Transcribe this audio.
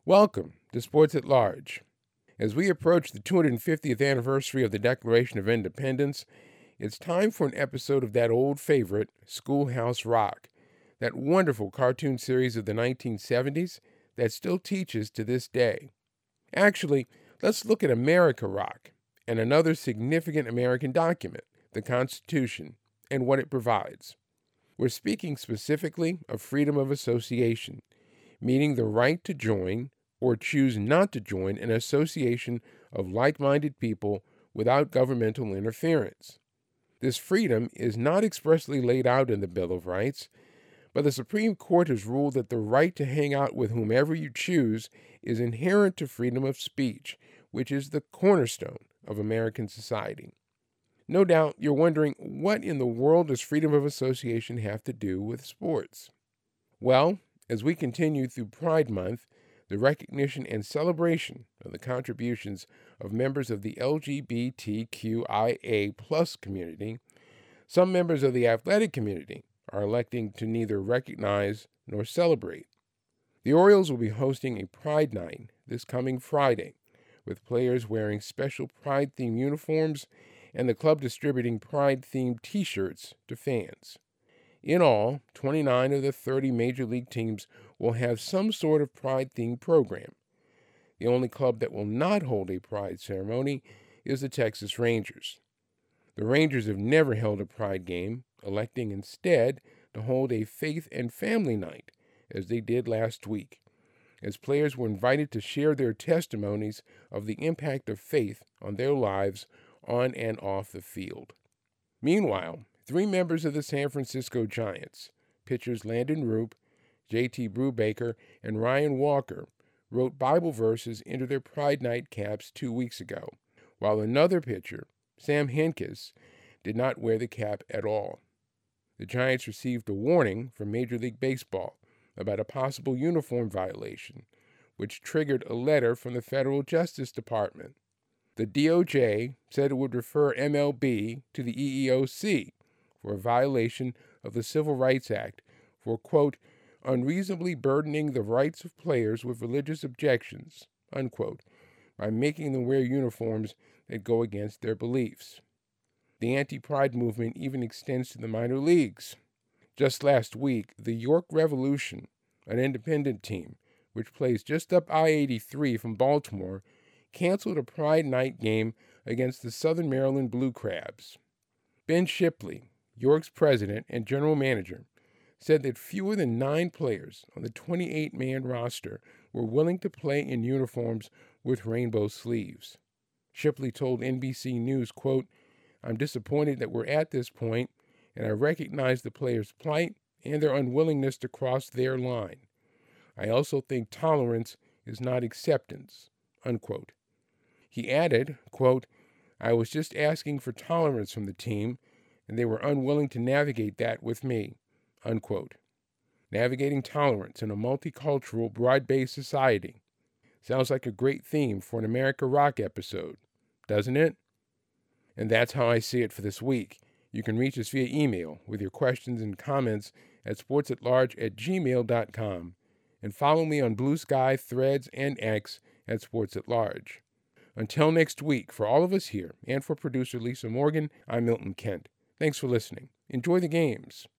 Welcome to Sports at Large. As we approach the 250th anniversary of the Declaration of Independence, it's time for an episode of that old favorite, Schoolhouse Rock, that wonderful cartoon series of the 1970s that still teaches to this day. Actually, let's look at America Rock and another significant American document, the Constitution, and what it provides. We're speaking specifically of freedom of association, meaning the right to join or choose not to join an association of like-minded people without governmental interference. This freedom is not expressly laid out in the Bill of Rights, but the Supreme Court has ruled that the right to hang out with whomever you choose is inherent to freedom of speech, which is the cornerstone of American society. No doubt you're wondering, what in the world does freedom of association have to do with sports? Well, as we continue through Pride Month, the recognition and celebration of the contributions of members of the LGBTQIA+ community, some members of the athletic community are electing to neither recognize nor celebrate. The Orioles will be hosting a Pride Night this coming Friday, with players wearing special Pride-themed uniforms and the club distributing Pride-themed T-shirts to fans. In all, 29 of the 30 Major League teams will have some sort of Pride-themed program. The only club that will not hold a Pride ceremony is the Texas Rangers. The Rangers have never held a Pride game, electing instead to hold a Faith and Family Night, as they did last week, as players were invited to share their testimonies of the impact of faith on their lives on and off the field. Meanwhile, 3 members of the San Francisco Giants, pitchers Landon Roop, J.T. Brubaker, and Ryan Walker, wrote Bible verses into their Pride Night caps 2 weeks ago, while another pitcher, Sam Hentges, did not wear the cap at all. The Giants received a warning from Major League Baseball about a possible uniform violation, which triggered a letter from the Federal Justice Department. The DOJ said it would refer MLB to the EEOC for a violation of the Civil Rights Act for, quote, unreasonably burdening the rights of players with religious objections, unquote, by making them wear uniforms that go against their beliefs. The anti-pride movement even extends to the minor leagues. Just last week, the York Revolution, an independent team, which plays just up I-83 from Baltimore, canceled a Pride Night game against the Southern Maryland Blue Crabs. Ben Shipley, York's president and general manager, said that fewer than 9 players on the 28-man roster were willing to play in uniforms with rainbow sleeves. Shipley told NBC News, quote, I'm disappointed that we're at this point, and I recognize the players' plight and their unwillingness to cross their line. I also think tolerance is not acceptance, unquote. He added, quote, I was just asking for tolerance from the team, and they were unwilling to navigate that with me, unquote. Navigating tolerance in a multicultural, broad-based society. Sounds like a great theme for an America Rock episode, doesn't it? And that's how I see it for this week. You can reach us via email with your questions and comments at sportsatlarge@gmail.com, and follow me on Blue Sky, Threads, and X at sportsatlarge. Until next week, for all of us here, and for producer Lisa Morgan, I'm Milton Kent. Thanks for listening. Enjoy the games.